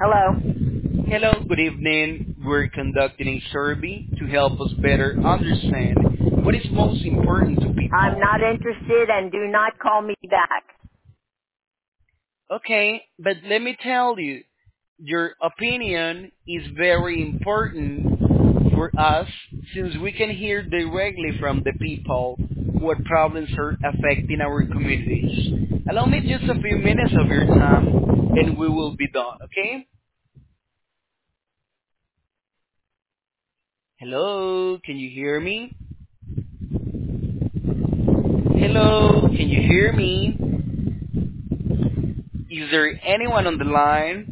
Hello. Hello, good evening. We're conducting a survey to help us better understand what is most important to I'm people. not interested and do not call me back. Okay, but let me tell you, your opinion is very important for us since we can hear directly from the people what problems are affecting our communities. Allow me just a few minutes of your time and we will be done, okay? Hello, can you hear me? Hello, can you hear me? Is there anyone on the line?